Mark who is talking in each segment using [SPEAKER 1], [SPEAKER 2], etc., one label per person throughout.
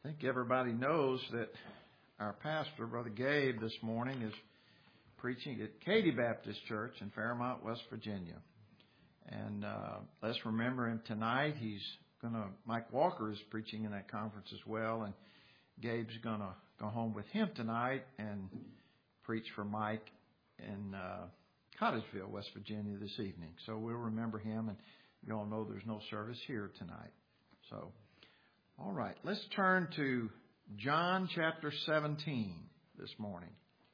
[SPEAKER 1] I think everybody knows that our pastor, Brother Gabe, this morning is preaching at Katy Baptist Church in Fairmont, West Virginia. And let's remember him tonight. Mike Walker is preaching in that conference as well. And Gabe's going to go home with him tonight and preach for Mike in Cottesville, West Virginia this evening. So we'll remember him. And you all know there's no service here tonight. So, all right, let's turn to John chapter 17 this morning.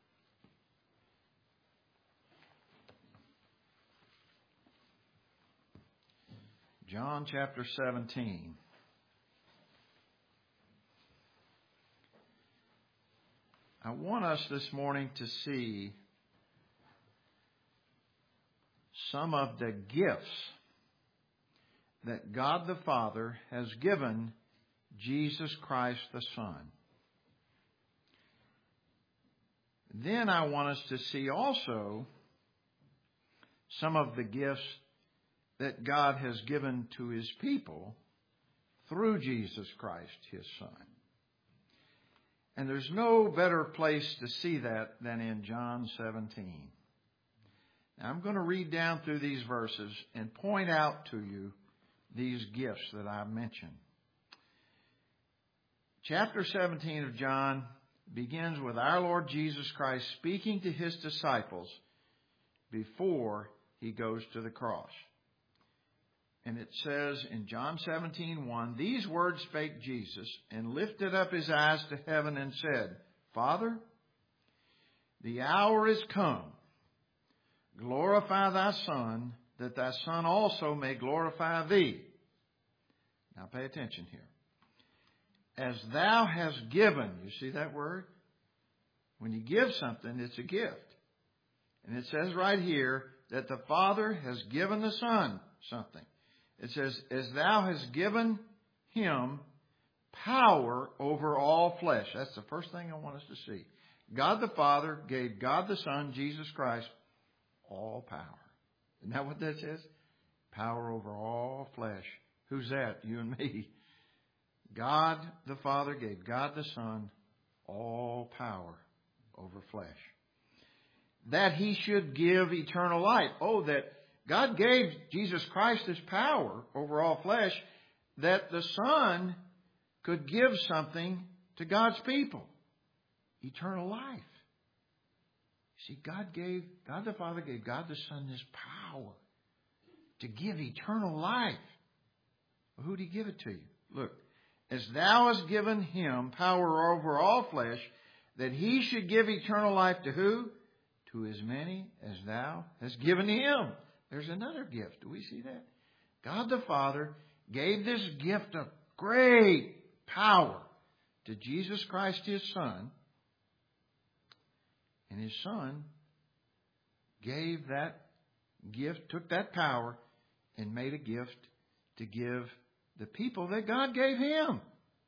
[SPEAKER 1] John chapter 17. I want us this morning to see some of the gifts that God the Father has given Jesus Christ the Son. Then I want us to see also some of the gifts that God has given to His people through Jesus Christ, His Son. And there's no better place to see that than in John 17. Now, I'm going to read down through these verses and point out to you these gifts that I've mentioned. Chapter 17 of John begins with our Lord Jesus Christ speaking to His disciples before He goes to the cross. And it says in John 17:1, "These words spake Jesus, and lifted up His eyes to heaven, and said, Father, the hour is come. Glorify Thy Son, that Thy Son also may glorify Thee." Now pay attention here. "As Thou hast given," you see that word? When you give something, it's a gift. And it says right here that the Father has given the Son something. It says, "As Thou hast given Him power over all flesh." That's the first thing I want us to see. God the Father gave God the Son, Jesus Christ, all power. Isn't that what that says? Power over all flesh. Who's that? You and me. God the Father gave God the Son all power over flesh, that He should give eternal life. Oh, that God gave Jesus Christ His power over all flesh, that the Son could give something to God's people. Eternal life. See, God the Father gave God the Son this power to give eternal life. Well, who did He give it to you? Look. "As Thou hast given Him power over all flesh, that He should give eternal life" to who? "To as many as Thou hast given Him." There's another gift. Do we see that? God the Father gave this gift of great power to Jesus Christ, His Son. And His Son gave that gift, took that power, and made a gift to give the people that God gave Him.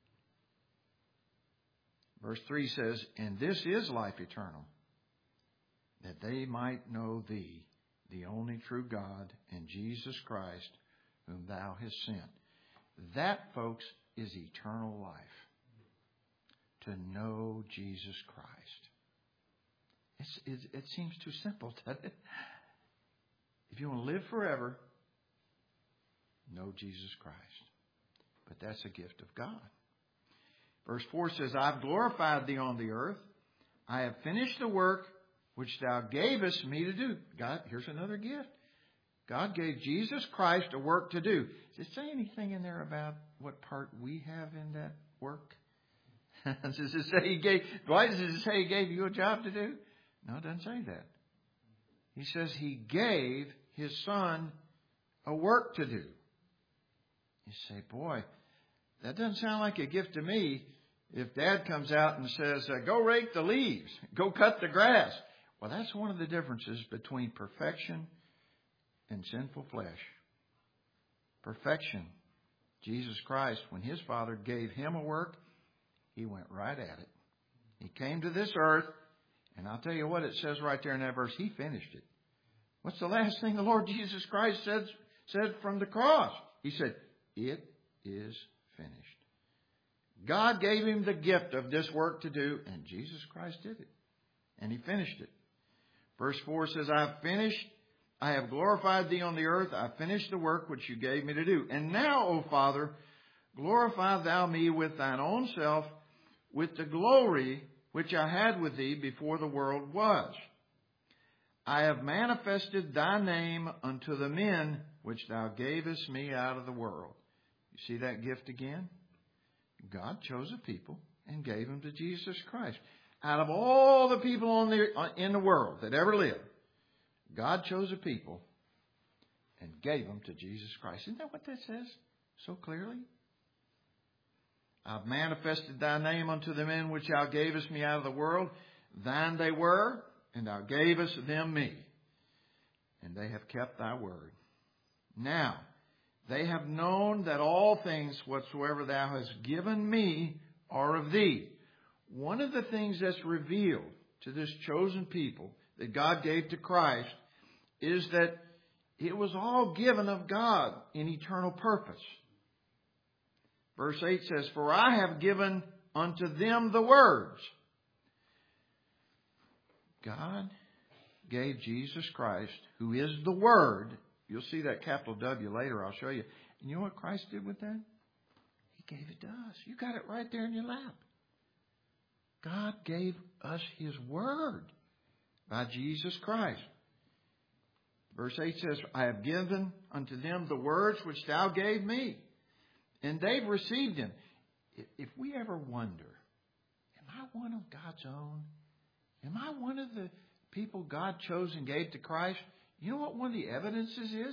[SPEAKER 1] Verse 3 says, "And this is life eternal, that they might know Thee, the only true God, and Jesus Christ, whom Thou hast sent." That, folks, is eternal life. To know Jesus Christ. It seems too simple, doesn't it? If you want to live forever, know Jesus Christ. But that's a gift of God. Verse 4 says, "I've glorified Thee on the earth. I have finished the work which Thou gavest me to do." God, here's another gift. God gave Jesus Christ a work to do. Does it say anything in there about what part we have in that work? Does it say He gave? Why does it say He gave you a job to do? No, it doesn't say that. He says He gave His Son a work to do. You say, boy, that doesn't sound like a gift to me. If Dad comes out and says, "Go rake the leaves, go cut the grass." Well, that's one of the differences between perfection and sinful flesh. Perfection. Jesus Christ, when His Father gave Him a work, He went right at it. He came to this earth, and I'll tell you what it says right there in that verse. He finished it. What's the last thing the Lord Jesus Christ said from the cross? He said, "It is finished." God gave him the gift of this work to do, and Jesus Christ did it. And he finished it. Verse 4 says, I have finished. I have glorified thee on the earth. I have finished the work which you gave me to do. And now, O Father, glorify thou me with thine own self, with the glory which I had with thee before the world was. I have manifested thy name unto the men which thou gavest me out of the world. You see that gift again? God chose a people and gave them to Jesus Christ. Out of all the people in the world that ever lived, God chose a people and gave them to Jesus Christ. Isn't that what that says so clearly? I've manifested thy name unto the men which thou gavest me out of the world. Thine they were, and thou gavest them me. And they have kept thy word. Now, they have known that all things whatsoever thou hast given me are of thee. One of the things that's revealed to this chosen people that God gave to Christ is that it was all given of God in eternal purpose. Verse 8 says, For I have given unto them the words. God gave Jesus Christ, who is the Word. You'll see that capital W later, I'll show you. And you know what Christ did with that? He gave it to us. You got it right there in your lap. God gave us His Word by Jesus Christ. Verse 8 says, I have given unto them the words which thou gave me. And they've received them. If we ever wonder, am I one of God's own? Am I one of the people God chose and gave to Christ? You know what one of the evidences is?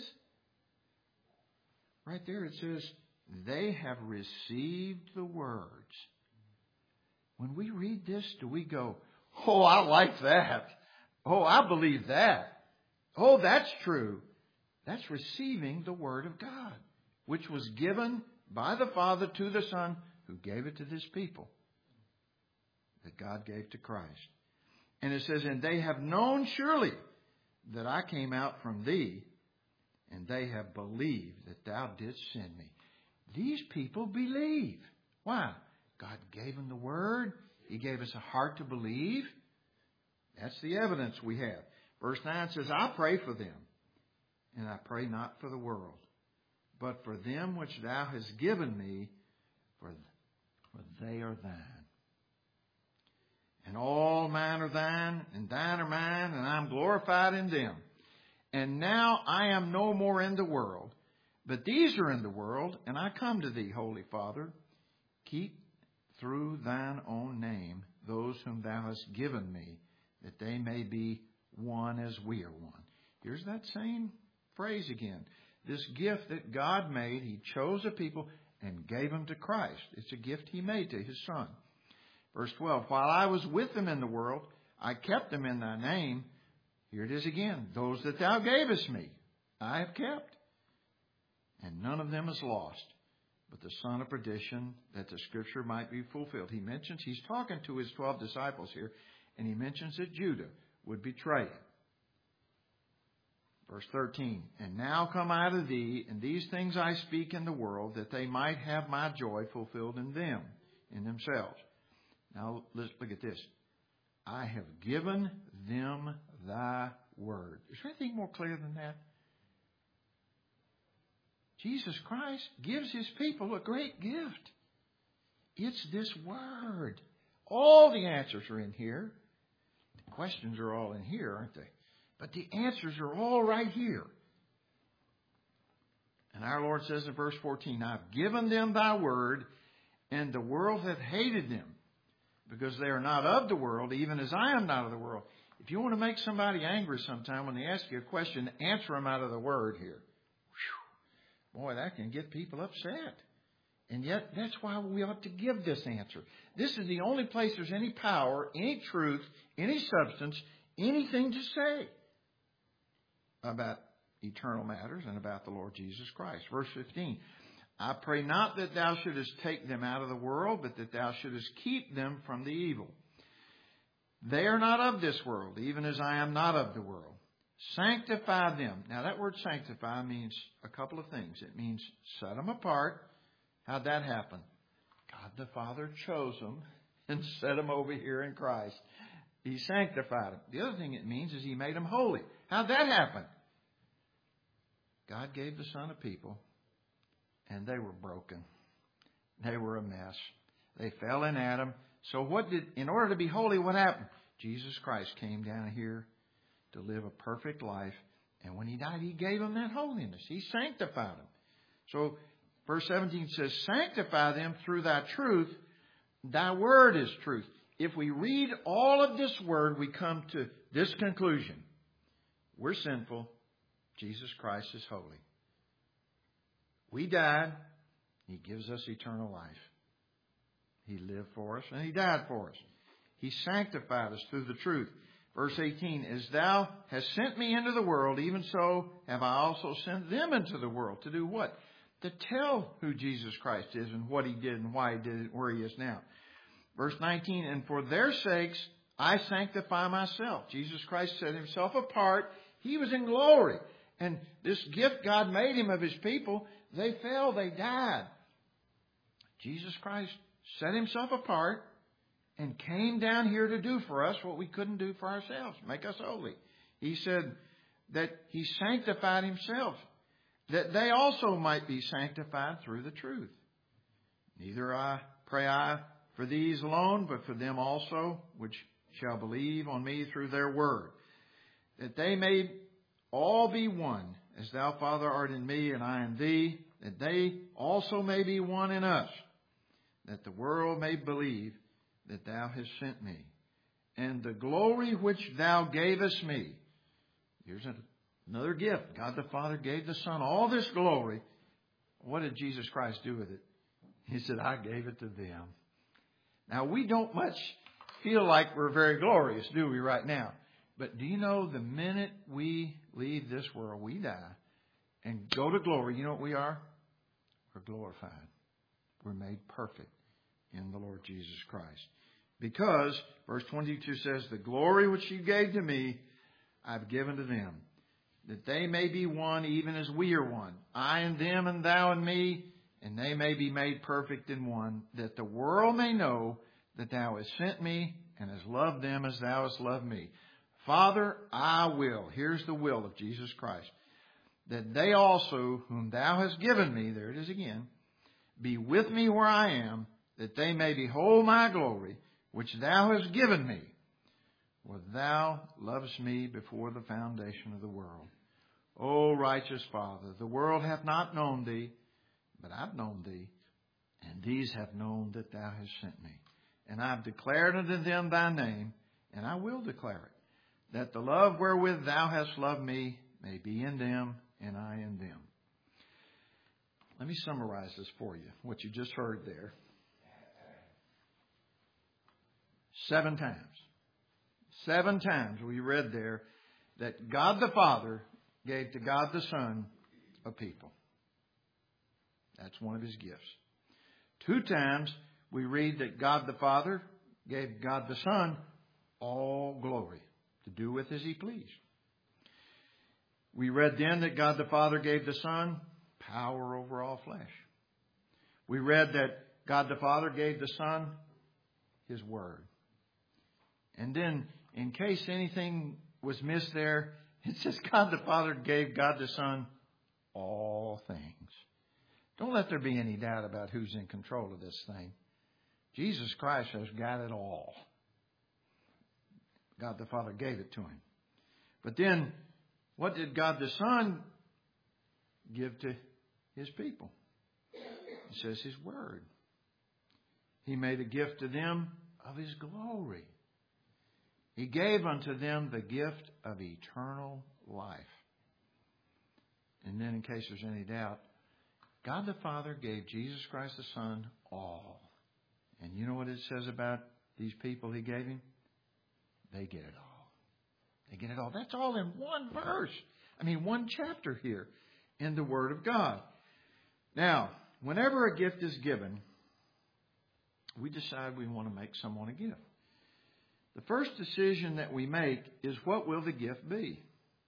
[SPEAKER 1] Right there it says, they have received the words. When we read this, do we go, oh, I like that. Oh, I believe that. Oh, that's true. That's receiving the Word of God, which was given by the Father to the Son, who gave it to this people that God gave to Christ. And it says, and they have known surely that I came out from thee, and they have believed that thou didst send me. These people believe. Why? God gave them the Word. He gave us a heart to believe. That's the evidence we have. Verse 9 says, I pray for them, and I pray not for the world, but for them which thou hast given me, for they are thine. And all mine are thine, and thine are mine, and I am glorified in them. And now I am no more in the world, but these are in the world, and I come to thee, Holy Father. Keep through thine own name those whom thou hast given me, that they may be one as we are one. Here's that same phrase again. This gift that God made, He chose a people and gave them to Christ. It's a gift He made to His Son. Verse 12, while I was with them in the world, I kept them in thy name. Here it is again. Those that thou gavest me, I have kept. And none of them is lost, but the son of perdition, that the Scripture might be fulfilled. He mentions, he's talking to his 12 disciples here, and he mentions that Judah would betray him. Verse 13, and now come I to thee, and these things I speak in the world, that they might have my joy fulfilled in them, in themselves. Now, let's look at this. I have given them thy word. Is there anything more clear than that? Jesus Christ gives His people a great gift. It's this word. All the answers are in here. The questions are all in here, aren't they? But the answers are all right here. And our Lord says in verse 14, I've given them thy word, and the world hath hated them, because they are not of the world, even as I am not of the world. If you want to make somebody angry sometime when they ask you a question, answer them out of the word here. Whew. Boy, that can get people upset. And yet, that's why we ought to give this answer. This is the only place there's any power, any truth, any substance, anything to say about eternal matters and about the Lord Jesus Christ. Verse 15, I pray not that thou shouldest take them out of the world, but that thou shouldest keep them from the evil. They are not of this world, even as I am not of the world. Sanctify them. Now that word sanctify means a couple of things. It means set them apart. How'd that happen? God the Father chose them and set them over here in Christ. He sanctified them. The other thing it means is He made them holy. How'd that happen? God gave the Son a people, and they were broken. They were a mess. They fell in Adam. So in order to be holy, what happened? Jesus Christ came down here to live a perfect life. And when He died, He gave them that holiness. He sanctified them. So verse 17 says, sanctify them through Thy truth. Thy word is truth. If we read all of this word, we come to this conclusion. We're sinful. Jesus Christ is holy. We died. He gives us eternal life. He lived for us and He died for us. He sanctified us through the truth. Verse 18, as Thou hast sent me into the world, even so have I also sent them into the world. To do what? To tell who Jesus Christ is and what He did and why He did it, where He is now. Verse 19, and for their sakes I sanctify myself. Jesus Christ set Himself apart. He was in glory. And this gift God made Him of His people, they fell, they died. Jesus Christ set Himself apart and came down here to do for us what we couldn't do for ourselves, make us holy. He said that He sanctified Himself, that they also might be sanctified through the truth. Neither pray I for these alone, but for them also, which shall believe on me through their word, that they may all be one, as Thou, Father, art in me, and I in Thee, that they also may be one in us, that the world may believe that Thou hast sent me. And the glory which Thou gavest me. Here's another gift. God the Father gave the Son all this glory. What did Jesus Christ do with it? He said, I gave it to them. Now, we don't much feel like we're very glorious, do we, right now? But do you know the minute we leave this world, we die and go to glory, you know what we are? We're glorified. We're made perfect in the Lord Jesus Christ. Because, verse 22 says, the glory which You gave to me, I've given to them, that they may be one even as we are one. I and them and Thou and me, and they may be made perfect in one, that the world may know that Thou hast sent me and hast loved them as Thou hast loved me. Father, I will, here's the will of Jesus Christ, that they also, whom Thou hast given me, there it is again, be with me where I am, that they may behold my glory, which Thou hast given me. For Thou lovest me before the foundation of the world. O righteous Father, the world hath not known Thee, but I've known Thee, and these have known that Thou hast sent me. And I've declared unto them Thy name, and I will declare it, that the love wherewith Thou hast loved me may be in them, and I in them. Let me summarize this for you, what you just heard there. 7 times. 7 times we read there that God the Father gave to God the Son a people. That's one of His gifts. 2 times we read that God the Father gave God the Son all glory to do with as He pleased. We read then that God the Father gave the Son power over all flesh. We read that God the Father gave the Son His Word. And then, in case anything was missed there, it says God the Father gave God the Son all things. Don't let there be any doubt about who's in control of this thing. Jesus Christ has got it all. God the Father gave it to Him. But then, what did God the Son give to His people? It says His Word. He made a gift to them of His glory. He gave unto them the gift of eternal life. And then, in case there's any doubt, God the Father gave Jesus Christ the Son all. And you know what it says about these people He gave Him? They get it all. They get it all. That's all in one verse. One chapter here in the Word of God. Now, whenever a gift is given, we decide we want to make someone a gift. The first decision that we make is, what will the gift be?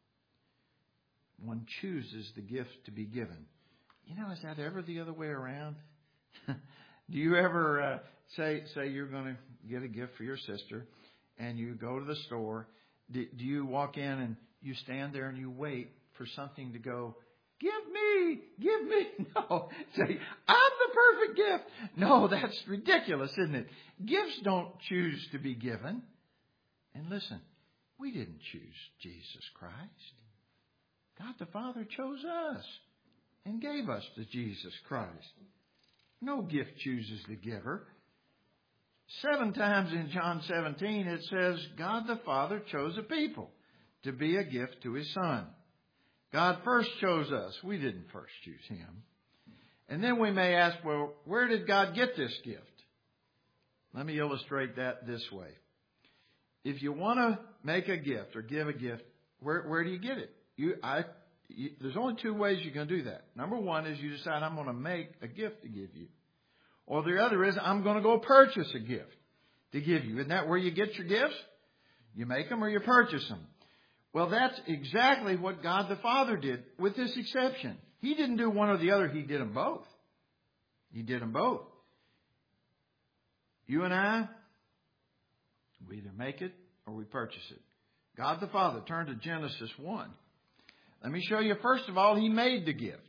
[SPEAKER 1] One chooses the gift to be given. Is that ever the other way around? Do you ever say you're going to get a gift for your sister, and you go to the store? Do you walk in and you stand there and you wait for something to go, give me? No. Say, I'm the perfect gift. No, that's ridiculous, isn't it? Gifts don't choose to be given. And listen, we didn't choose Jesus Christ. God the Father chose us and gave us to Jesus Christ. No gift chooses the giver. 7 times in John 17 it says God the Father chose a people to be a gift to His Son. God first chose us. We didn't first choose Him. And then we may ask, well, where did God get this gift? Let me illustrate that this way. If you want to make a gift or give a gift, where do you get it? There's only 2 ways you can do that. Number 1 is you decide I'm going to make a gift to give you. Or the other is I'm going to go purchase a gift to give you. Isn't that where you get your gifts? You make them or you purchase them. Well, that's exactly what God the Father did, with this exception. He didn't do one or the other. He did them both. He did them both. You and I, we either make it or we purchase it. God the Father, turn to Genesis 1. Let me show you, first of all, He made the gift.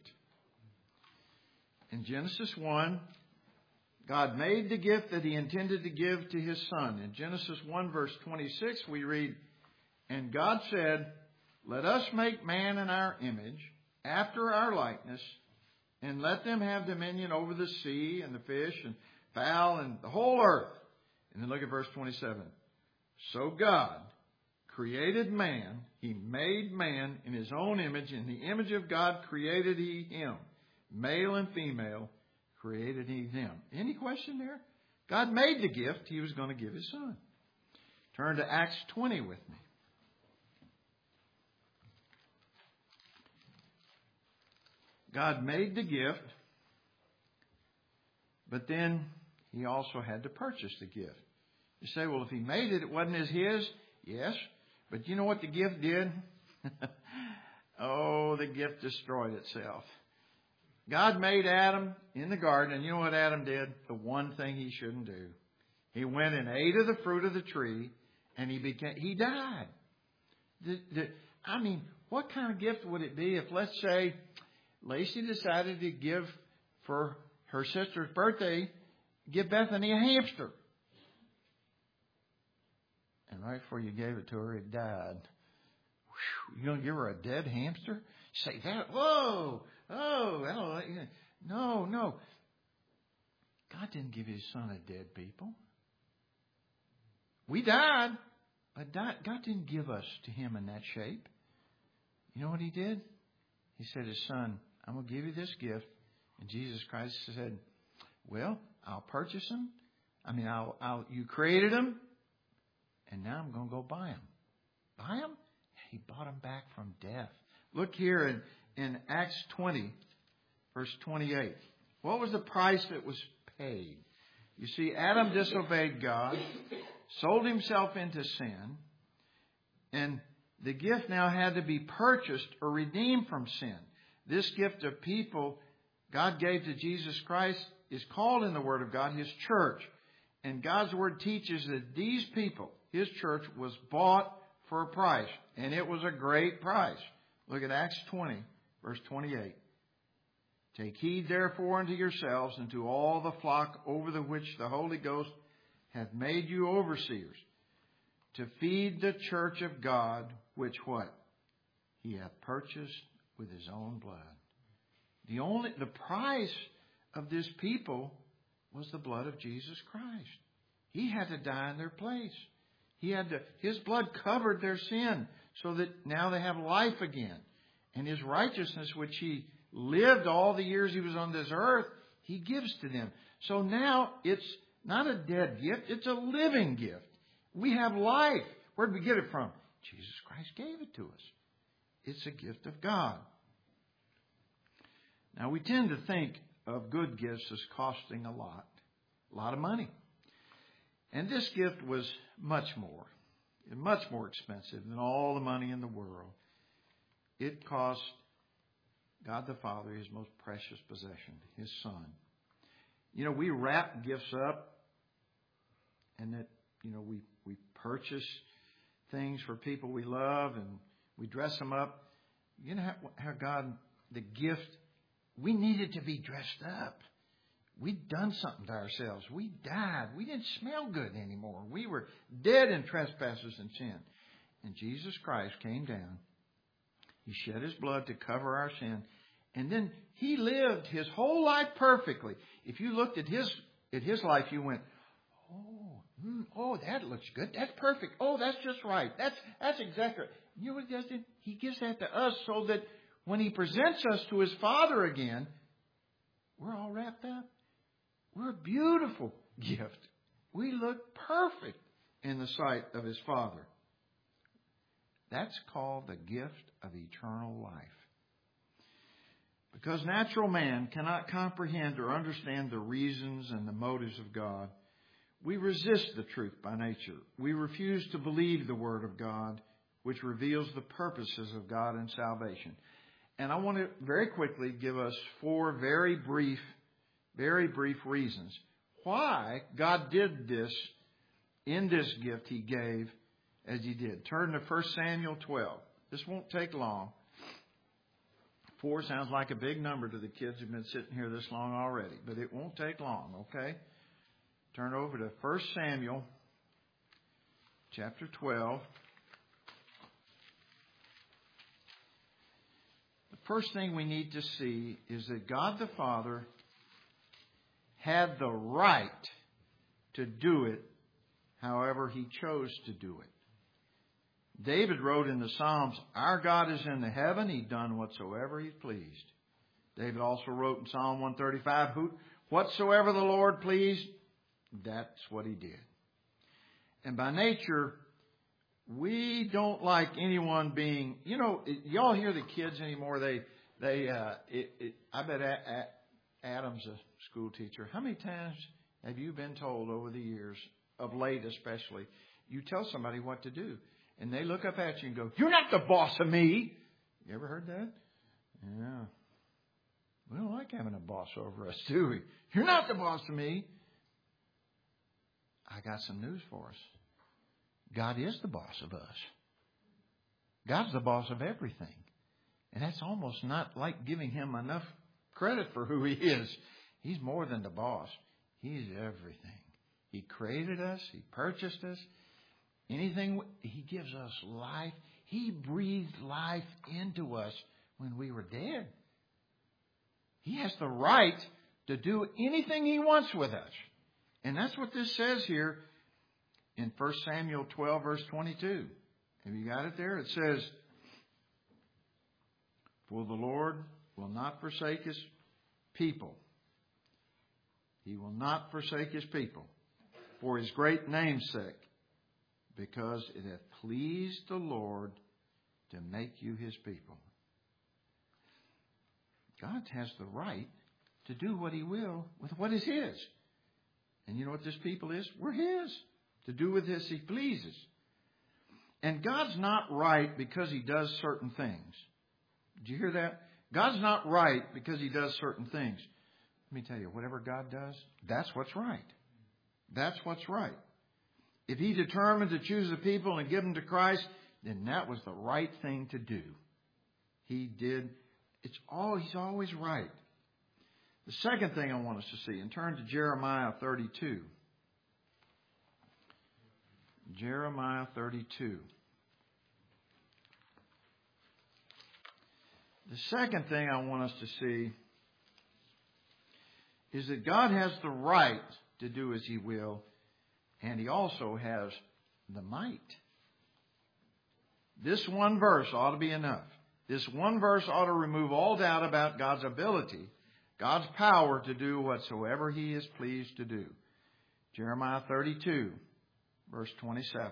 [SPEAKER 1] In Genesis 1, God made the gift that He intended to give to His Son. In Genesis 1, verse 26, we read, and God said, let us make man in our image, after our likeness, and let them have dominion over the sea and the fish and fowl and the whole earth. And then look at verse 27. So God created man. He made man in His own image. In the image of God created He him. Male and female created He them. Any question there? God made the gift He was going to give His Son. Turn to Acts 20 with me. God made the gift, but then He also had to purchase the gift. You say, well, if He made it, it wasn't His? Yes. But you know what the gift did? Oh, the gift destroyed itself. God made Adam in the garden, and you know what Adam did? The one thing he shouldn't do. He went and ate of the fruit of the tree, and he died. What kind of gift would it be if, let's say, Lacey decided to give, for her sister's birthday, give Bethany a hamster. And right before you gave it to her, it died. Whew, you going to give her a dead hamster? Say that. Whoa. Oh. No. God didn't give His Son a dead people. We died. But God didn't give us to Him in that shape. You know what He did? He said, His Son, I'm going to give you this gift. And Jesus Christ said, well, I'll purchase them. You created them. And now I'm going to go buy them. Buy them? He bought them back from death. Look here in Acts 20, verse 28. What was the price that was paid? You see, Adam disobeyed God, sold himself into sin, and the gift now had to be purchased or redeemed from sin. This gift of people God gave to Jesus Christ is called in the Word of God His church. And God's Word teaches that these people, His church, was bought for a price. And it was a great price. Look at Acts 20, verse 28. Take heed therefore unto yourselves and to all the flock over the which the Holy Ghost hath made you overseers, to feed the church of God, which what? He hath purchased with His own blood. The price of this people was the blood of Jesus Christ. He had to die in their place. His blood covered their sin so that now they have life again. And His righteousness, which He lived all the years He was on this earth, He gives to them. So now it's not a dead gift, it's a living gift. We have life. Where did we get it from? Jesus Christ gave it to us. It's a gift of God. Now we tend to think of good gifts as costing a lot of money. And this gift was much more expensive than all the money in the world. It cost God the Father His most precious possession, His Son. We wrap gifts up, and that, we purchase things for people we love, and we dress them up. You know how God, the gift, we needed to be dressed up. We'd done something to ourselves. We died. We didn't smell good anymore. We were dead in trespasses and sin. And Jesus Christ came down. He shed His blood to cover our sin. And then He lived His whole life perfectly. If you looked at His life, you went, oh, that looks good. That's perfect. Oh, that's just right. That's exactly right. You know what He does? He gives that to us so that when He presents us to His Father again, we're all wrapped up. We're a beautiful gift. We look perfect in the sight of His Father. That's called the gift of eternal life. Because natural man cannot comprehend or understand the reasons and the motives of God, we resist the truth by nature. We refuse to believe the Word of God, which reveals the purposes of God in salvation. And I want to very quickly give us 4 very brief reasons why God did this in this gift He gave as He did. Turn to 1 Samuel 12. This won't take long. 4 sounds like a big number to the kids who've been sitting here this long already, but it won't take long, okay? Turn over to 1 Samuel chapter 12. The first thing we need to see is that God the Father had the right to do it however He chose to do it. David wrote in the Psalms, "Our God is in the heaven, He done whatsoever He pleased." David also wrote in Psalm 135, "Whatsoever the Lord pleased, that's what He did." And by nature, we don't like anyone being, y'all hear the kids anymore, I bet Adam's a school teacher. How many times have you been told over the years, of late especially, you tell somebody what to do, and they look up at you and go, "You're not the boss of me." You ever heard that? Yeah. We don't like having a boss over us, do we? "You're not the boss of me." I got some news for us. God is the boss of us. God's the boss of everything. And that's almost not like giving Him enough credit for who He is. He's more than the boss. He's everything. He created us. He purchased us. Anything, He gives us life. He breathed life into us when we were dead. He has the right to do anything He wants with us. And that's what this says here in 1 Samuel 12, verse 22. Have you got it there? It says, "For the Lord will not forsake His people. He will not forsake His people for His great name's sake, because it hath pleased the Lord to make you His people." God has the right to do what He will with what is His. And you know what this people is? We're His. To do with this He pleases. And God's not right because He does certain things. Did you hear that? God's not right because He does certain things. Let me tell you, whatever God does, that's what's right. That's what's right. If He determined to choose the people and give them to Christ, then that was the right thing to do. He did. He's always right. The second thing I want us to see, and turn to Jeremiah 32. Jeremiah 32. The second thing I want us to see is that God has the right to do as He will, and He also has the might. This one verse ought to be enough. This one verse ought to remove all doubt about God's ability, God's power to do whatsoever He is pleased to do. Jeremiah 32, verse 27.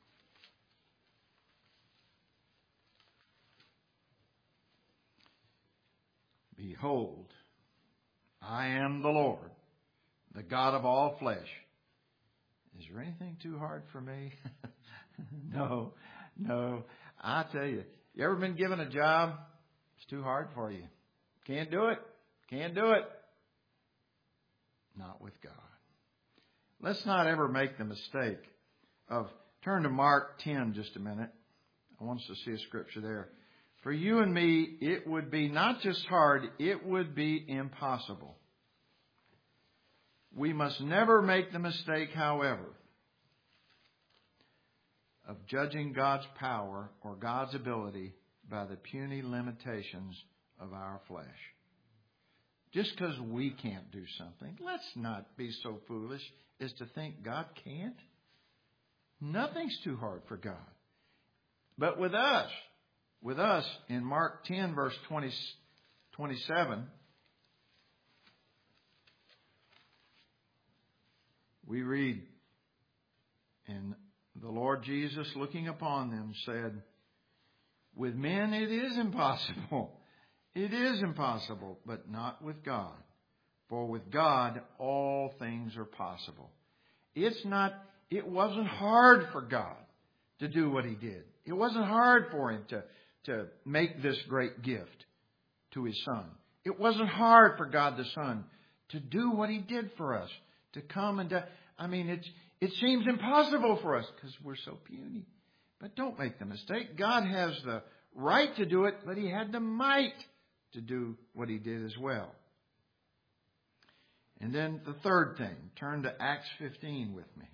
[SPEAKER 1] "Behold, I am the Lord, the God of all flesh." Is there anything too hard for me? No. I tell you, you ever been given a job? It's too hard for you. Can't do it. not with God. Let's not ever make the mistake of, turn to Mark 10 just a minute. I want us to see a scripture there. For you and me, it would be not just hard, it would be impossible. We must never make the mistake, however, of judging God's power or God's ability by the puny limitations of our flesh. Just because we can't do something, let's not be so foolish as to think God can't. Nothing's too hard for God. But with us in Mark 10 verse 27, we read, and the Lord Jesus, looking upon them, said, with men it is impossible. It is impossible, but not with God. For with God all things are possible. It wasn't hard for God to do what He did. It wasn't hard for Him to make this great gift to His Son. It wasn't hard for God the Son to do what He did for us, to come and die. I mean, it seems impossible for us because we're so puny. But don't make the mistake. God has the right to do it, but He had the might to do what He did as well. And then the third thing, turn to Acts 15 with me.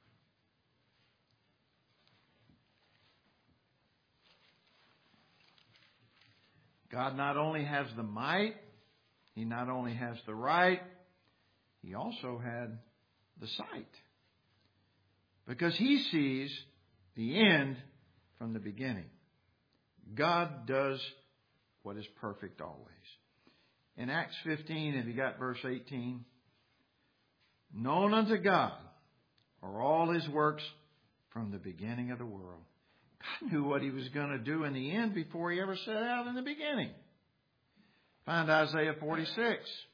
[SPEAKER 1] God not only has the might, He not only has the right, He also had the sight. Because He sees the end from the beginning. God does what is perfect always. In Acts 15, have you got verse 18? Known unto God are all His works from the beginning of the world. God knew what He was going to do in the end before He ever set out in the beginning. Find Isaiah 46.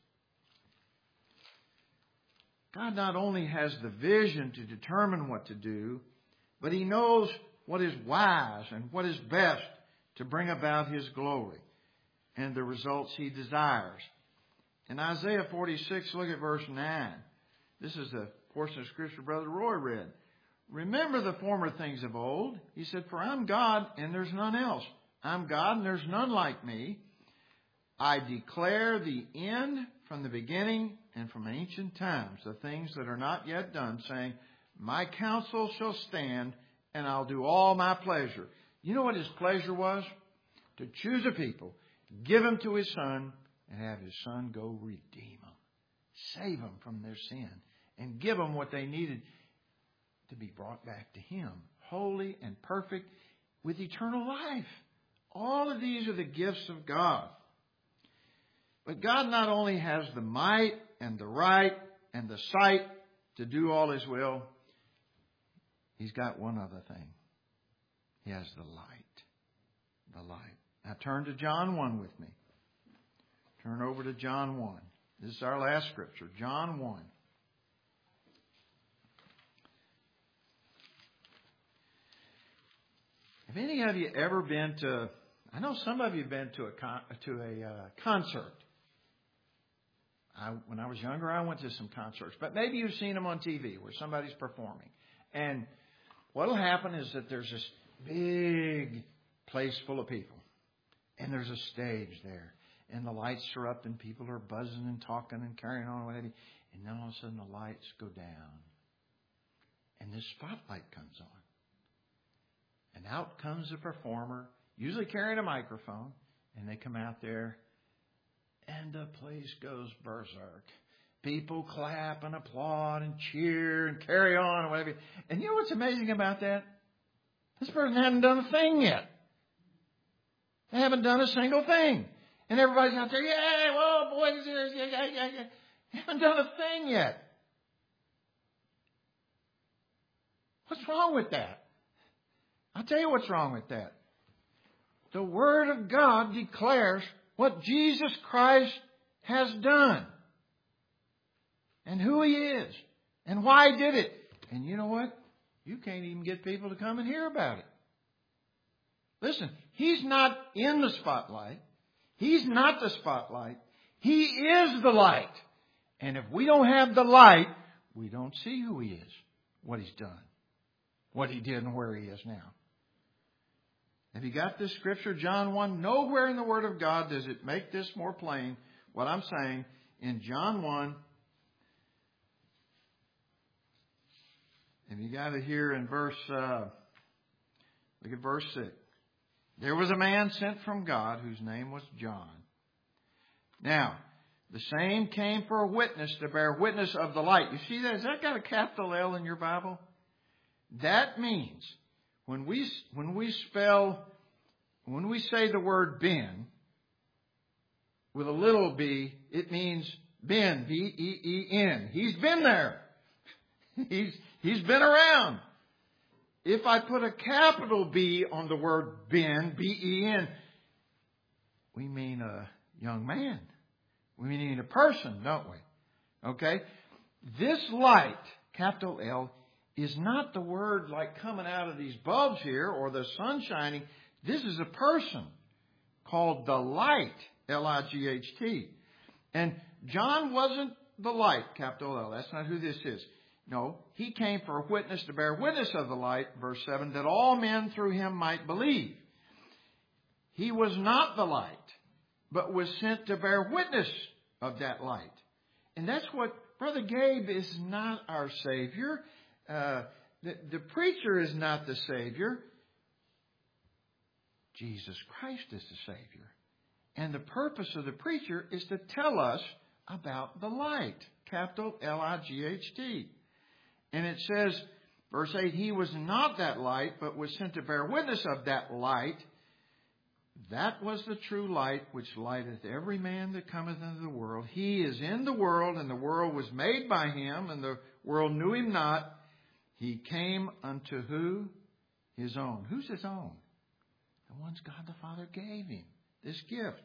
[SPEAKER 1] God not only has the vision to determine what to do, but He knows what is wise and what is best to bring about His glory and the results He desires. In Isaiah 46, look at verse 9. This is the portion of Scripture Brother Roy read. Remember the former things of old. He said, for I'm God and there's none else. I'm God and there's none like me. I declare the end from the beginning and from ancient times, the things that are not yet done, saying, my counsel shall stand and I'll do all my pleasure. You know what His pleasure was? To choose a people, give them to His Son, and have His Son go redeem them. Save them from their sin. And give them what they needed to be brought back to Him. Holy and perfect with eternal life. All of these are the gifts of God. But God not only has the might and the right and the sight to do all His will, He's got one other thing. He has the light. The light. Now turn to John 1 with me. Turn over to John 1. This is our last scripture. John 1. Have any of you ever been to, I know some of you have been to a concert. When I was younger, I went to some concerts. But maybe you've seen them on TV where somebody's performing. And what will happen is that there's this big place full of people. And there's a stage there. And the lights are up and people are buzzing and talking and carrying on. And then all of a sudden the lights go down. And this spotlight comes on. And out comes the performer, usually carrying a microphone. And they come out there. And the place goes berserk. People clap and applaud and cheer and carry on and whatever. And you know what's amazing about that? This person hasn't done a thing yet. They haven't done a single thing. And everybody's out there, yeah, whoa, boys, yeah. They haven't done a thing yet. What's wrong with that? I'll tell you what's wrong with that. The Word of God declares what Jesus Christ has done. And who He is. And why He did it. And you know what? You can't even get people to come and hear about it. Listen, He's not in the spotlight. He's not the spotlight. He is the light. And if we don't have the light, we don't see who He is, what He's done, what He did, and where He is now. Have you got this scripture, John 1? Nowhere in the Word of God does it make this more plain, what I'm saying. In John 1, and you got it here in verse, look at verse 6. There was a man sent from God whose name was John. Now, the same came for a witness to bear witness of the light. You see that? Has that got a capital L in your Bible? That means when we say the word been with a little b, it means been, B-E-E-N. He's been there. He's been around. If I put a capital B on the word been, B-E-N, we mean a young man. We mean a person, don't we? Okay? This light, capital L, is not the word like coming out of these bulbs here or the sun shining. This is a person called the light, L-I-G-H-T. And John wasn't the light, capital L. That's not who this is. No, he came for a witness to bear witness of the light, verse 7, that all men through him might believe. He was not the light, but was sent to bear witness of that light. And that's what Brother Gabe is not our Savior. The preacher is not the Savior. Jesus Christ is the Savior. And the purpose of the preacher is to tell us about the light, capital L-I-G-H-T. And it says, verse 8, he was not that light, but was sent to bear witness of that light. That was the true light which lighteth every man that cometh into the world. He is in the world, and the world was made by him, and the world knew him not. He came unto who? His own. Who's his own? The ones God the Father gave him, this gift.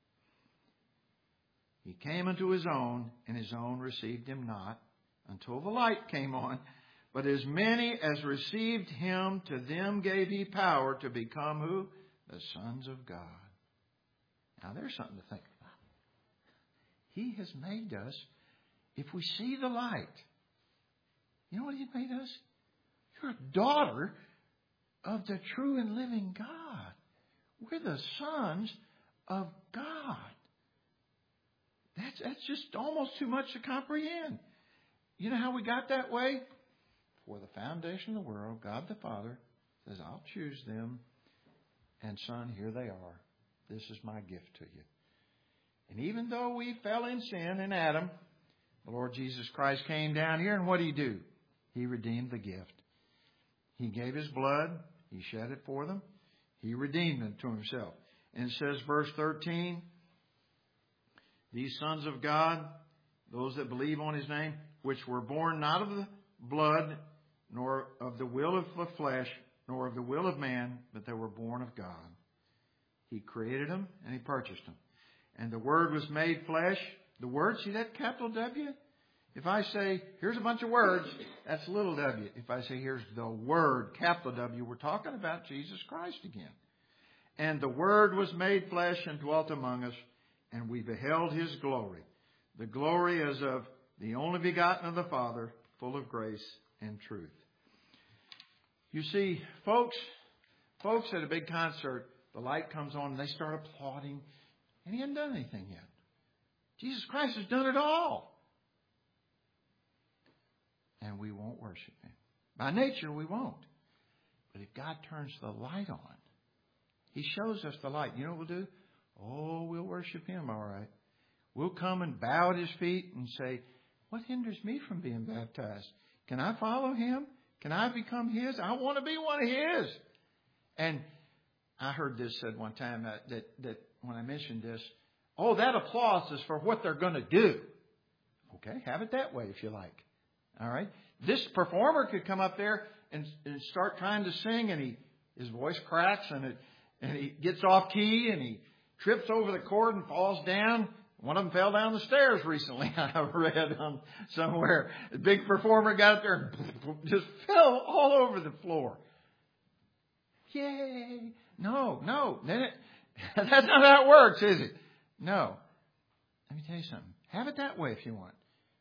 [SPEAKER 1] He came unto his own, and his own received him not, until the light came on. But as many as received him, to them gave he power to become who? The sons of God. Now there's something to think about. He has made us, if we see the light, you know what He made us? You're a daughter of the true and living God. We're the sons of God. That's just almost too much to comprehend. You know how we got that way? For the foundation of the world, God the Father says, I'll choose them. And son, here they are. This is my gift to you. And even though we fell in sin in Adam, the Lord Jesus Christ came down here, and what did He do? He redeemed the gift. He gave His blood. He shed it for them. He redeemed them to Himself. And it says, verse 13, these sons of God, those that believe on His name, which were born not of the blood, nor of the will of the flesh, nor of the will of man, but they were born of God. He created them and He purchased them. And the Word was made flesh. The Word, see that capital W? If I say, here's a bunch of words, that's little w. If I say, here's the Word, capital W, we're talking about Jesus Christ again. And the Word was made flesh and dwelt among us, and we beheld His glory. The glory as of the only begotten of the Father, full of grace and truth. You see, folks at a big concert, the light comes on and they start applauding, and He hasn't done anything yet. Jesus Christ has done it all. And we won't worship Him. By nature, we won't. But if God turns the light on, He shows us the light. You know what we'll do? Oh, we'll worship Him, all right. We'll come and bow at His feet and say, what hinders me from being baptized? Can I follow Him? Can I become His? I want to be one of His. And I heard this said one time that when I mentioned this, oh, that applause is for what they're going to do. Okay, have it that way if you like. All right. This performer could come up there and start trying to sing, and his voice cracks, and he gets off key, and he trips over the cord and falls down. One of them fell down the stairs recently, I read on somewhere. The big performer got up there and just fell all over the floor. Yay! No. That's not how it works, is it? No. Let me tell you something. Have it that way if you want.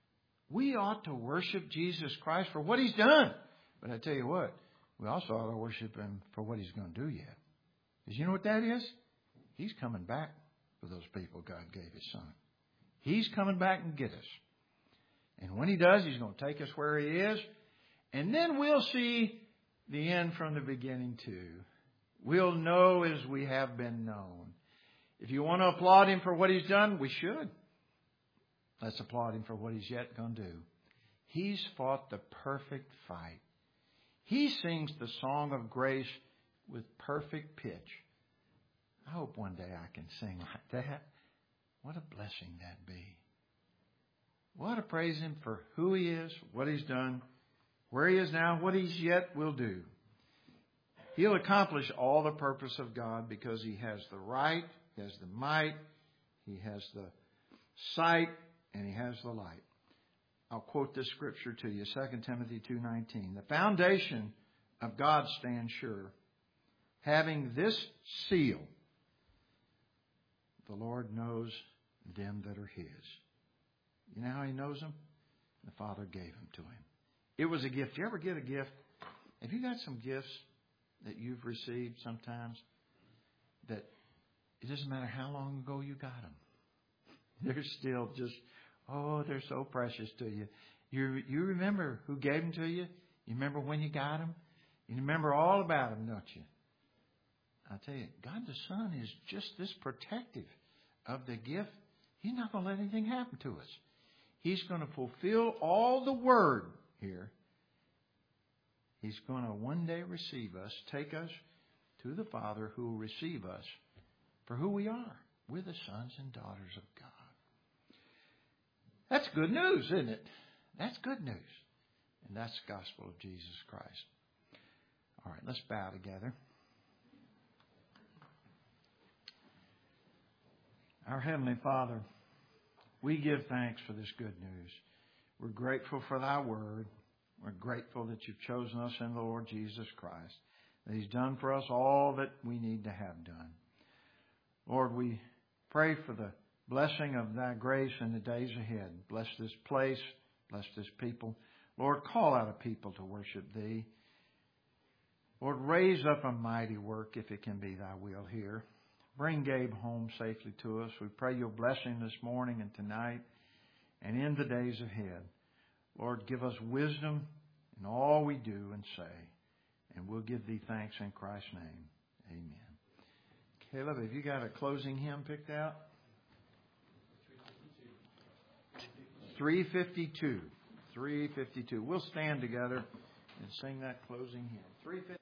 [SPEAKER 1] We ought to worship Jesus Christ for what He's done. But I tell you what, we also ought to worship Him for what He's going to do yet. Because you know what that is? He's coming back for those people God gave His Son. He's coming back and get us. And when He does, He's going to take us where He is. And then we'll see the end from the beginning too. We'll know as we have been known. If you want to applaud Him for what He's done, we should. Let's applaud Him for what He's yet going to do. He's fought the perfect fight. He sings the song of grace with perfect pitch. I hope one day I can sing like that. What a blessing that'd be. What to praise Him for who He is, what He's done, where He is now, what He's yet will do. He'll accomplish all the purpose of God because He has the right, He has the might, He has the sight, and He has the light. I'll quote this scripture to you, 2 Timothy 2:19. The foundation of God stands sure, having this seal: the Lord knows them that are His. You know how He knows them? The Father gave them to Him. It was a gift. You ever get a gift? Have you got some gifts that you've received sometimes that it doesn't matter how long ago you got them? They're still just, they're so precious to you. You remember who gave them to you? You remember when you got them? You remember all about them, don't you? I tell you, God the Son is just this protective of the gift. He's not going to let anything happen to us. He's going to fulfill all the word here. He's going to one day receive us, take us to the Father who will receive us for who we are. We're the sons and daughters of God. That's good news, isn't it? That's good news. And that's the gospel of Jesus Christ. All right, let's bow together. Our Heavenly Father, we give thanks for this good news. We're grateful for Thy word. We're grateful that You've chosen us in the Lord Jesus Christ, that He's done for us all that we need to have done. Lord, we pray for the blessing of Thy grace in the days ahead. Bless this place. Bless this people. Lord, call out a people to worship Thee. Lord, raise up a mighty work if it can be Thy will here. Bring Gabe home safely to us. We pray Your blessing this morning and tonight and in the days ahead. Lord, give us wisdom in all we do and say. And we'll give Thee thanks in Christ's name. Amen. Caleb, have you got a closing hymn picked out? 352. 352. We'll stand together and sing that closing hymn. 352.